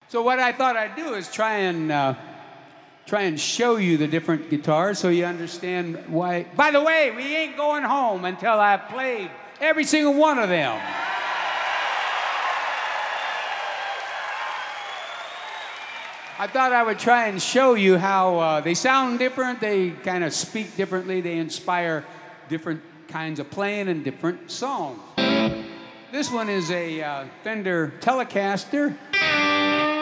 So what I thought I'd do is try and show you the different guitars so you understand why. By the way, we ain't going home until I've played every single one of them. I thought I would try and show you how they sound different, they kind of speak differently, they inspire different kinds of playing and different songs. This one is a Fender Telecaster.